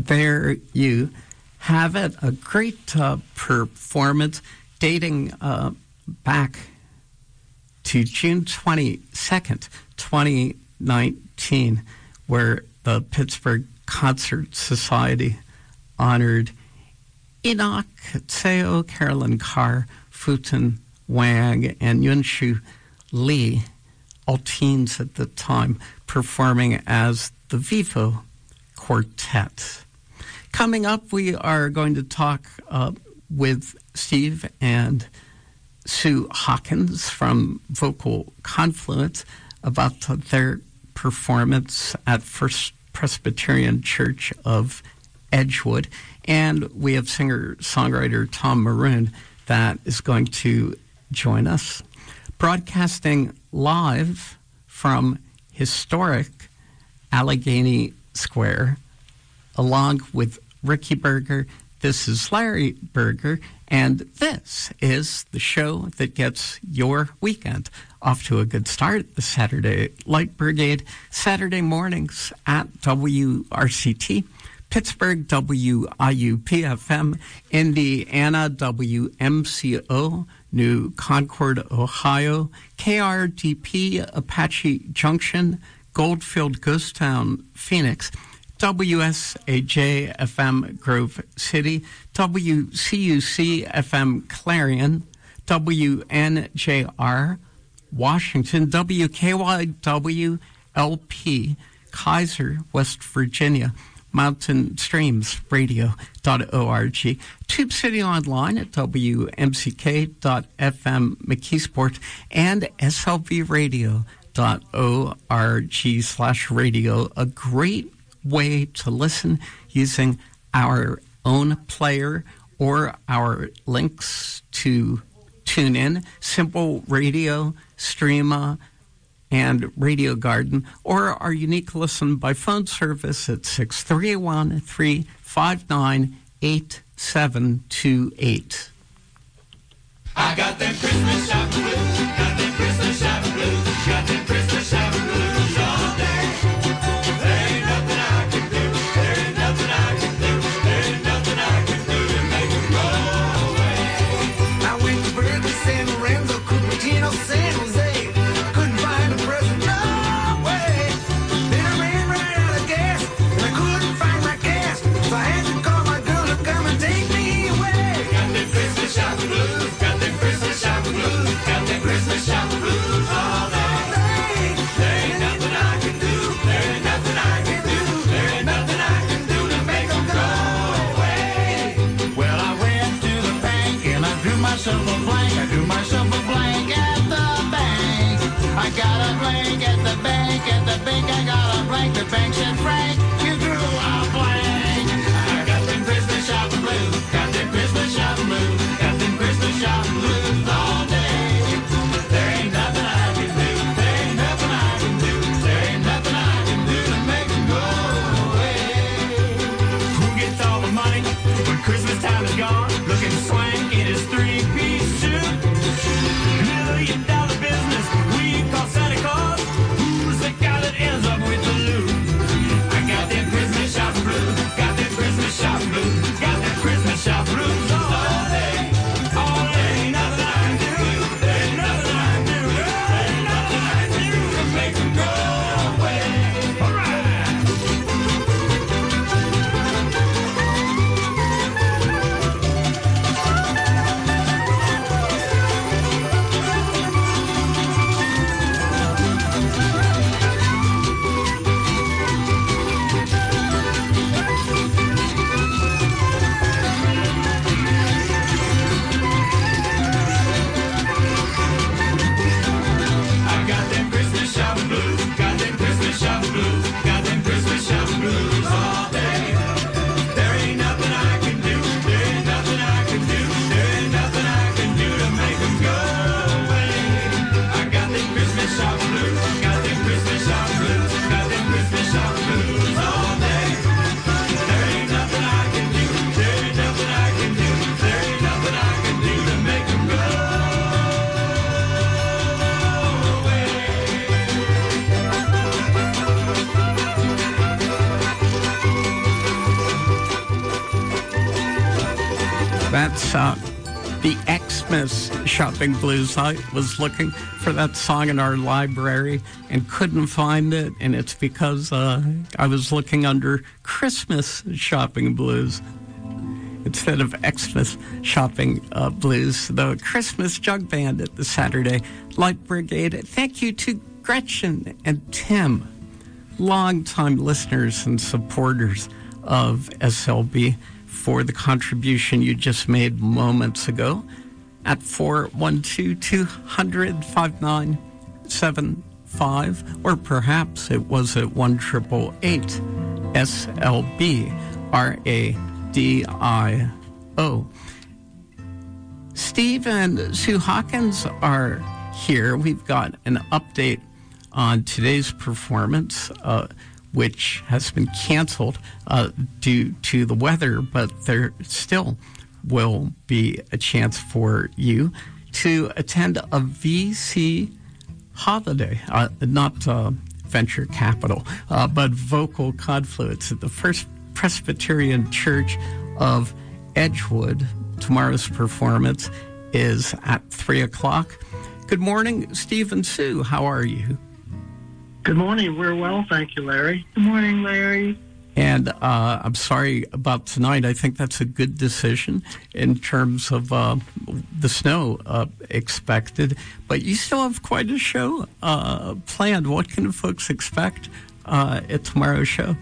there you have it. A great performance dating back to June 22nd, 2019, where the Pittsburgh Concert Society honored Enoch Tseo, Carolyn Carr, Futin Wang, and Yunshu Lee, all teens at the time, performing as the Vivo Quartet. Coming up, we are going to talk with Steve and Sue Hawkins from Vocal Confluence about their performance at First Presbyterian Church of Edgewood. And we have singer-songwriter Tom Maroon that is going to join us. Broadcasting live from historic Allegheny Square, along with Ricky Berger. This is Larry Berger, and this is the show that gets your weekend off to a good start. The Saturday Light Brigade, Saturday mornings at WRCT, Pittsburgh, WIUP-FM, Indiana, WMCO, New Concord, Ohio, KRDP, Apache Junction, Goldfield, Ghost Town, Phoenix, WSAJ-FM, Grove City, WCUC-FM, Clarion, WNJR, Washington, WKYW-LP, Kaiser, West Virginia, Mountain Streams Radio.org, Tube City Online at WMCK.FM McKeesport, and SLVradio.org/radio. A great way to listen using our own player or our links to tune in, Simple Radio, Streama, and Radio Garden, or our unique listen by phone service at 631-359-8728. I got them Christmas shopping blues, got them Christmas shopping blues, got them Christmas shopping blues all day. There ain't nothing I can do, there ain't nothing I can do, there ain't nothing I can do to make them go away. I went to Berkeley, San Lorenzo, Cupertino, San Jose. Couldn't find a present, no way. Then I ran right out of gas, and I couldn't find my gas, so I had to call my girl to come and take me away. Got them Christmas shopping blues, got them Christmas shopping blues, got them Christmas shopping blues all day. There ain't nothing I can do, there ain't nothing I can do, there ain't nothing I can do to make them go away. Well, I went to the bank and I drew myself a blank, I drew myself a blank at the bank. I got a blank at the bank, I got a blank, the bank said, Frank, you drew a blank. I got them Christmas shopping blues, got them Christmas shopping blues, got them Christmas shopping blues all day. There ain't nothing I can do, there ain't nothing I can do, there ain't nothing I can do to make them go away. Who gets all the money when Christmas time is gone? Looking swank in his three-piece suit. $1 million business we call Santa Claus. Who's the guy that ends up with the loot? That's the Xmas Shopping Blues. I was looking for that song in our library and couldn't find it, and it's because I was looking under Christmas Shopping Blues instead of Xmas Shopping Blues. The Christmas Jug Band at the Saturday Light Brigade. Thank you to Gretchen and Tim, longtime listeners and supporters of SLB, for the contribution you just made moments ago at 412-200-5975, or perhaps it was at 1-888-SLB-RADIO. Steve and Sue Hawkins are here. We've got an update on today's performance, which has been canceled due to the weather, but there still will be a chance for you to attend a VC holiday, not venture capital, but Vocal Confluence at the First Presbyterian Church of Edgewood. Tomorrow's performance is at 3 o'clock. Good morning, Steve and Sue. How are you? Good morning. We're well, thank you, Larry. Good morning, Larry. And I'm sorry about tonight. I think that's a good decision in terms of the snow expected. But you still have quite a show planned. What can folks expect at tomorrow's show?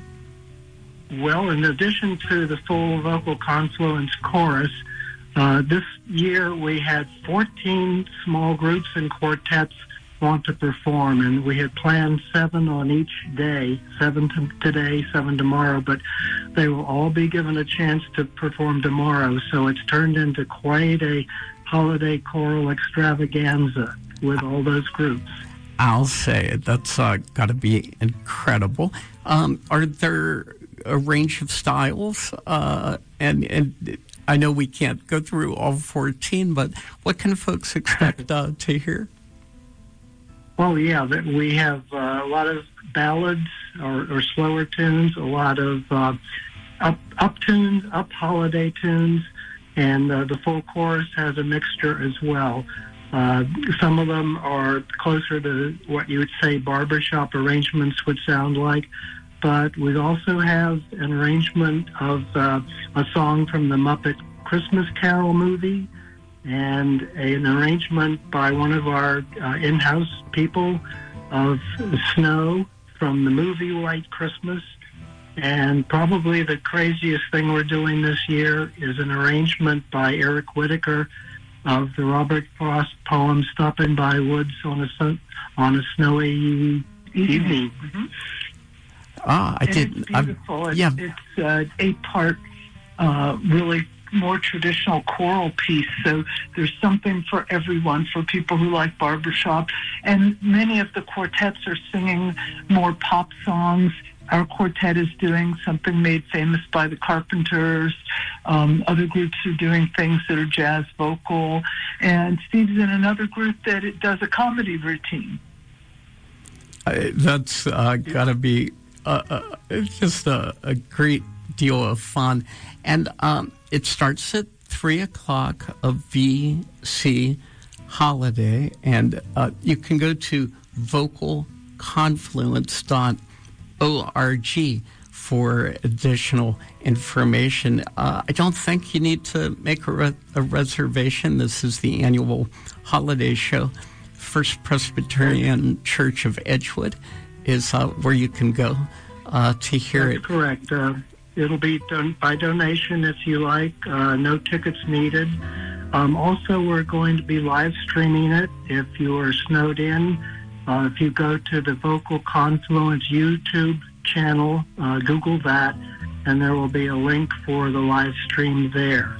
Well, in addition to the full Vocal Confluence chorus, this year we had 14 small groups and quartets want to perform, and we had planned 7 on each day, 7 today, 7 tomorrow, but they will all be given a chance to perform tomorrow, so it's turned into quite a holiday choral extravaganza with all those groups. I'll say it. That's got to be incredible. Are there a range of styles? And I know we can't go through all 14, but what can folks expect to hear? Well, yeah, we have a lot of ballads or slower tunes, a lot of up tunes, up holiday tunes, and the full chorus has a mixture as well. Some of them are closer to what you would say barbershop arrangements would sound like, but we also have an arrangement of a song from the Muppet Christmas Carol movie, and an arrangement by one of our in-house people of Snow from the movie White Christmas. And probably the craziest thing we're doing this year is an arrangement by Eric Whitaker of the Robert Frost poem Stopping by Woods on a Snowy Evening. Mm-hmm. I didn't. It's beautiful. Yeah. It's 8-part, really more traditional choral piece, so there's something for everyone, for people who like barbershop, and many of the quartets are singing more pop songs. Our quartet is doing something made famous by the Carpenters. Other groups are doing things that are jazz vocal, and Steve's in another group that it does a comedy routine. That's got to be it's just a great deal of fun. And it starts at 3 o'clock, a VC holiday, and you can go to vocalconfluence.org for additional information. I don't think you need to make a reservation. This is the annual holiday show. First Presbyterian Church of Edgewood is where you can go to hear it. That's correct. It'll be done by donation if you like. No tickets needed. Also, we're going to be live streaming it if you are snowed in. If you go to the Vocal Confluence YouTube channel, Google that, and there will be a link for the live stream there.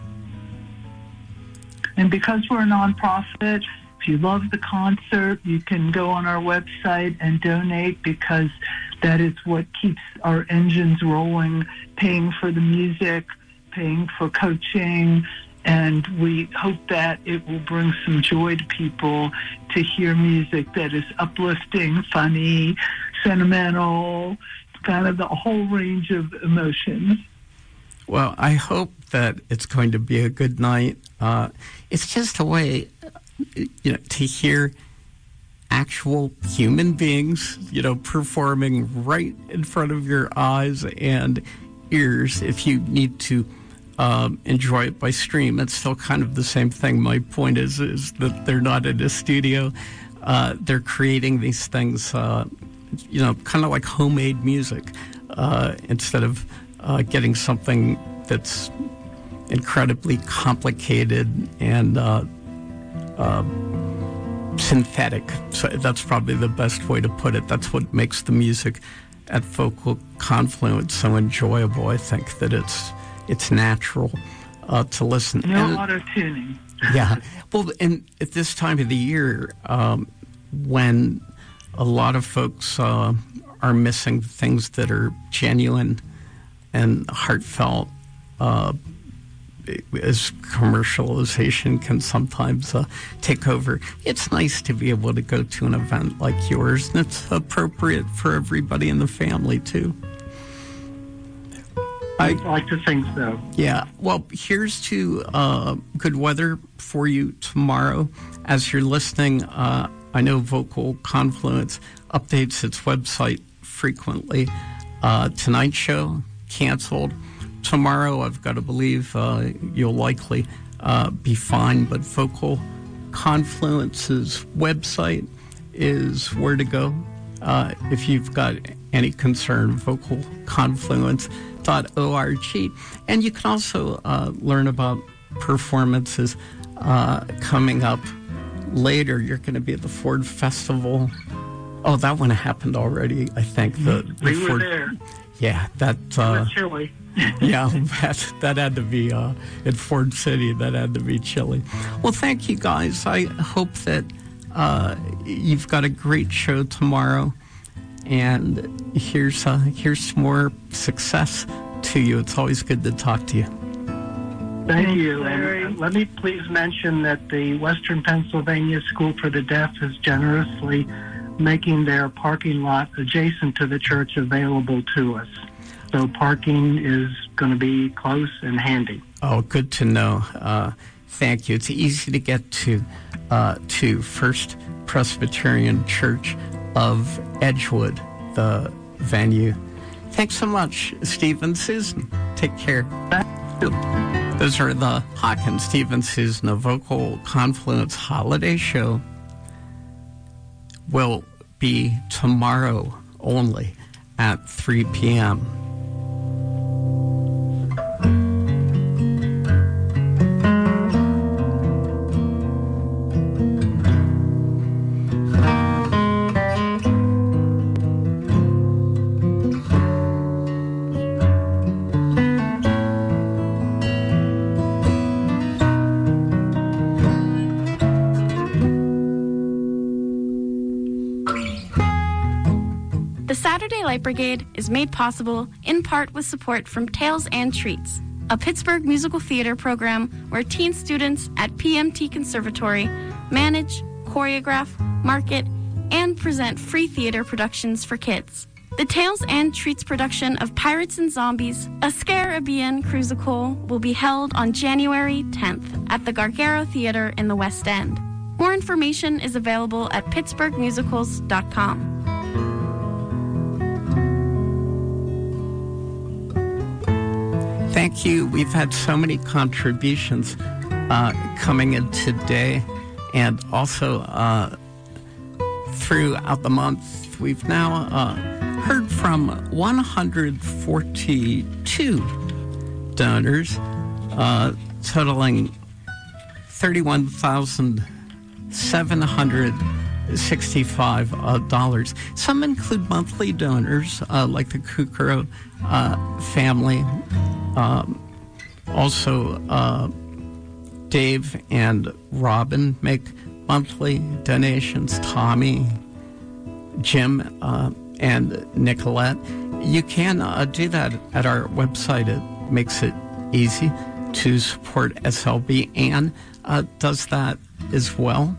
And because we're a nonprofit, if you love the concert, you can go on our website and donate, because that is what keeps our engines rolling, paying for the music, paying for coaching, and we hope that it will bring some joy to people to hear music that is uplifting, funny, sentimental, kind of the whole range of emotions. Well, I hope that it's going to be a good night. It's just a way, to hear actual human beings, performing right in front of your eyes and ears. If you need to enjoy it by stream, it's still kind of the same thing. My point is that they're not in a studio. They're creating these things, kind of like homemade music, instead of getting something that's incredibly complicated and synthetic. So that's probably the best way to put it. That's what makes the music at Vocal Confluence so enjoyable. I think that it's natural to listen. No auto-tuning. Yeah. Well, and at this time of the year, when a lot of folks are missing things that are genuine and heartfelt, as commercialization can sometimes take over, it's nice to be able to go to an event like yours, and it's appropriate for everybody in the family, too. I'd like to think so. Yeah. Well, here's to good weather for you tomorrow. As you're listening, I know Vocal Confluence updates its website frequently. Tonight's show canceled. Tomorrow, I've got to believe you'll likely be fine, but Vocal Confluence's website is where to go if you've got any concern, vocalconfluence.org. And you can also learn about performances coming up later. You're going to be at the Ford Festival. Oh, that one happened already, I think. We were there. Yeah, that... It was chilly. Yeah, that had to be in Ford City. That had to be chilly. Well, thank you, guys. I hope that you've got a great show tomorrow. And here's more success to you. It's always good to talk to you. Thank you. And let me please mention that the Western Pennsylvania School for the Deaf is generously making their parking lot adjacent to the church available to us. So parking is going to be close and handy. Oh, good to know. Thank you. It's easy to get to First Presbyterian Church of Edgewood, the venue. Thanks so much, Steve and Susan. Take care. Those are the Hawkins, Steve and Susan, a Vocal Confluence holiday show. Will be tomorrow only at 3 p.m. Light Brigade is made possible in part with support from Tales and Treats, a Pittsburgh musical theater program where teen students at PMT Conservatory manage, choreograph, market, and present free theater productions for kids. The Tales and Treats production of Pirates and Zombies, a Scarabean Crucicle, will be held on January 10th at the Gargaro Theater in the West End. More information is available at pittsburghmusicals.com. Thank you. We've had so many contributions coming in today, and also throughout the month. We've now heard from 142 donors, totaling $31,765. Some include monthly donors, like the Kukuro family. Also, Dave and Robin make monthly donations. Tommy, Jim, and Nicolette. You can do that at our website. It makes it easy to support SLB. Anne does that as well.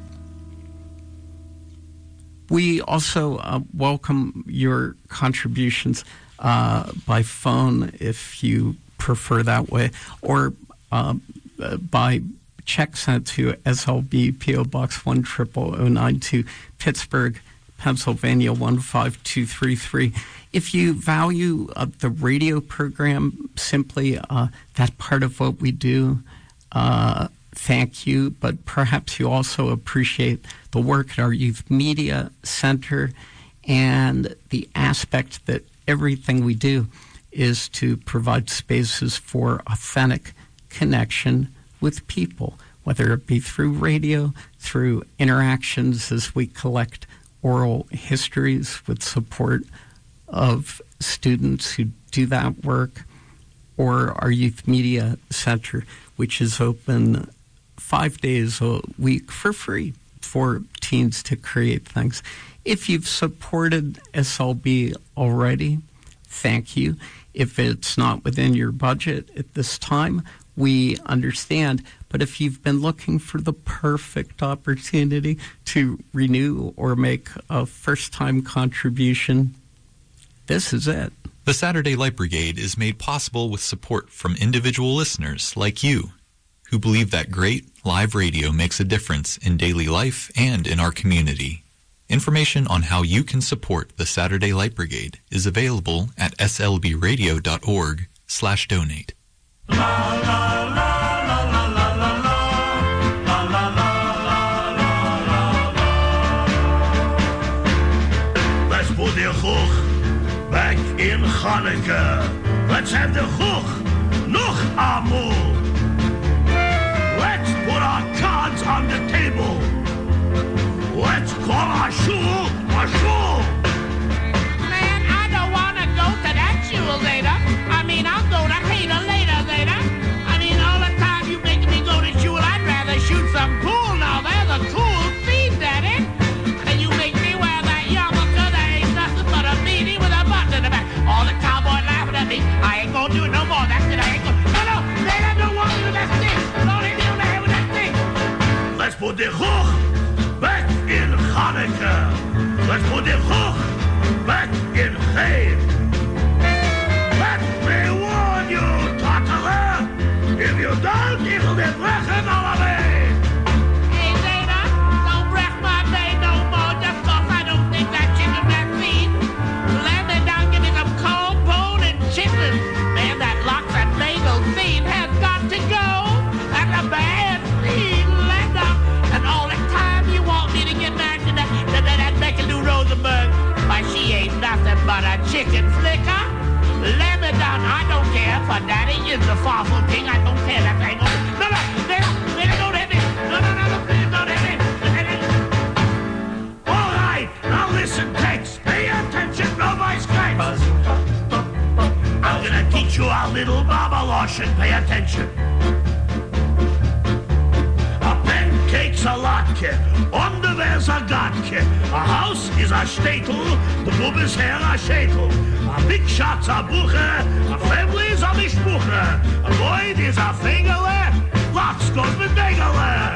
We also welcome your contributions by phone if you prefer that way, or by check sent to SLB P.O. Box 10092, Pittsburgh, Pennsylvania 15233. If you value the radio program, simply that part of what we do, thank you. But perhaps you also appreciate the work at our Youth Media Center and the aspect that everything we do is to provide spaces for authentic connection with people, whether it be through radio, through interactions as we collect oral histories with support of students who do that work, or our Youth Media Center, which is open 5 days a week for free for teens to create things. If you've supported SLB already, thank you. If it's not within your budget at this time, we understand. But if you've been looking for the perfect opportunity to renew or make a first-time contribution, this is it. The Saturday Light Brigade is made possible with support from individual listeners like you, who believe that great live radio makes a difference in daily life and in our community. Information on how you can support the Saturday Light Brigade is available at slbradio.org/donate. Let's put the hook back in Hanukkah. Let's have the hook noch amol. Let's put our cards on the table. Let's call our shul a shul. Man, I don't want to go to that shul later. I mean, I'll go to Hater later. I mean, all the time you making me go to shul, I'd rather shoot some pool. Now, there's a cool feed, Daddy. And you make me wear that yarmulke that ain't nothing but a beanie with a button in the back. All the cowboy laughing at me. I ain't gonna do it no more. That's it. I ain't gonna. No, Dad, I don't want to do that thing. Don't hit me on the head with that thing. Let's put the hook back in Hanukkah. Let's put the hook back in Hayd. Let me warn you, Tatala. If you don't, it'll be brechen all away. Hey, Zeta, don't wreck my day no more just 'cause I don't think that chicken that feed. Let me down, give me some cold bone and chicken. Man, that lox and bagel feed has got to go. That's a bad feed, Linda. And all the time you want me to get back to that Becky Lou Rosenberg, why she ain't nothing but a chicken flicker. Let me down, I don't care, for Daddy is the farful king. I don't care that thing. No, don't hit me. No, please don't hit me. All right, now listen, Tex. Pay attention, nobody's kites. I'm gonna teach you a little Babalosh and pay attention. A pancake's a latke, underwear's a gatke. A house is a shtetl, the bub is hair a shetel. A big shot's a buche, a family's a mishpuche. A void is a fingele, lots goes with degele.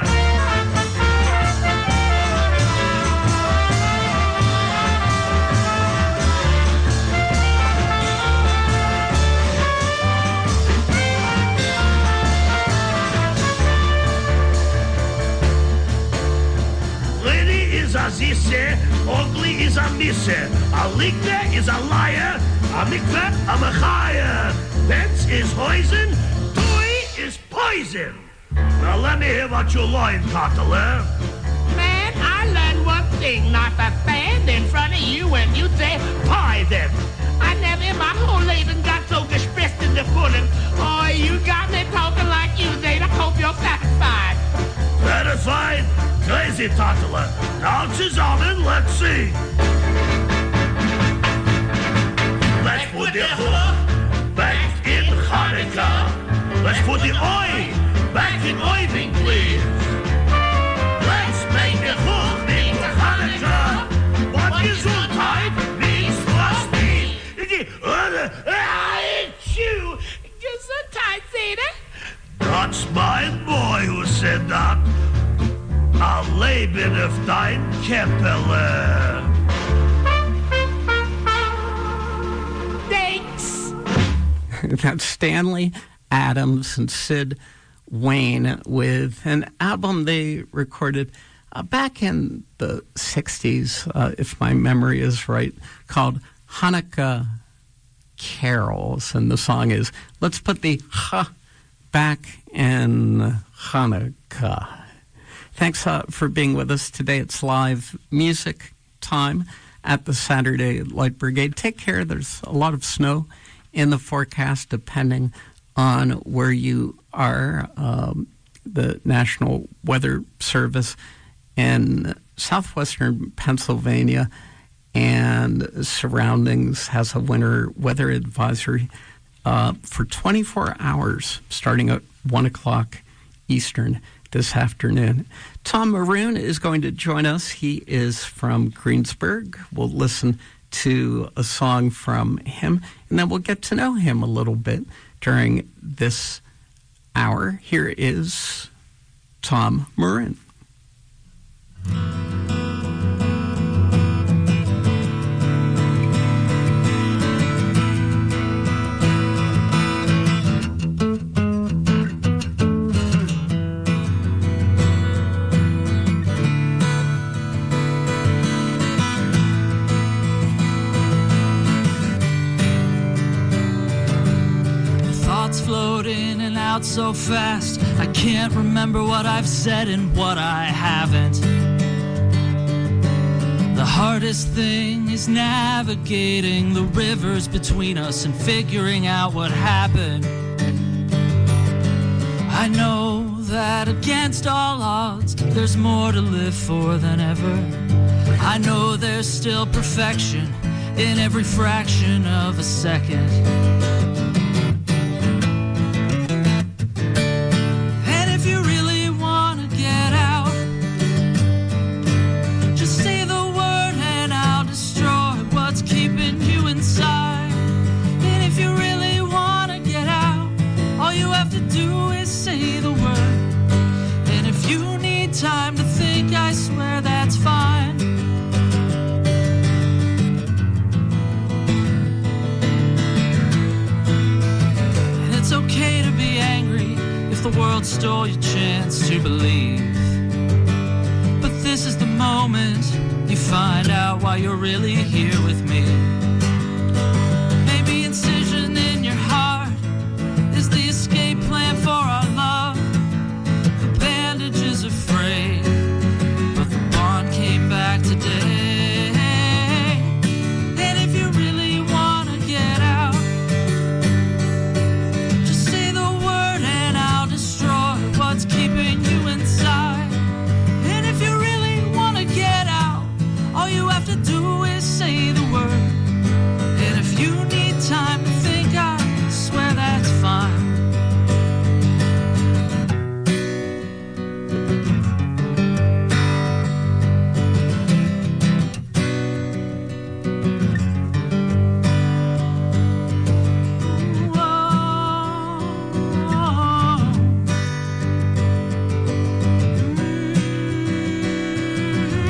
Is a zisse, ugly is a misse, a ligner is a liar, a mikveh a mechaya. Benz is poison, Dewey is poison. Now let me hear what you learned, Tatala. Man, I learned one thing, not to stand in front of you when you say poison. I never in my whole life got so expressed in the pudding. Oh, you got me talking like you, Zeta. I hope you're satisfied. Satisfied? Crazy, Tatala. Now zusammen, let's see. Let's put the hook back in Hanukkah. Let's put the oil back in Oiving, please. Let's make the hook into Hanukkah. What Gesundheit means for speed. It's you. Gesundheit, Zeta. That's my boy who said that. A Leben of dein Keppeler. Thanks. That's Stanley Adams and Sid Wayne with an album they recorded back in the 60s, if my memory is right, called Hanukkah Carols. And the song is, let's put the ha back in Hanukkah. Thanks for being with us today. It's live music time at the Saturday Light Brigade. Take care. There's a lot of snow in the forecast depending on where you are. The National Weather Service in southwestern Pennsylvania and surroundings has a winter weather advisory for 24 hours starting at 1 o'clock Eastern this afternoon. Tom Maroon is going to join us. He is from Greensburg. We'll listen to a song from him, and then we'll get to know him a little bit during this hour. Here is Tom Maroon. Floating in and out so fast, I can't remember what I've said and what I haven't. The hardest thing is navigating the rivers between us and figuring out what happened. I know that against all odds, there's more to live for than ever. I know there's still perfection in every fraction of a second. Time to think, I swear that's fine. And it's okay to be angry if the world stole your chance to believe. But this is the moment you find out why you're really here with me.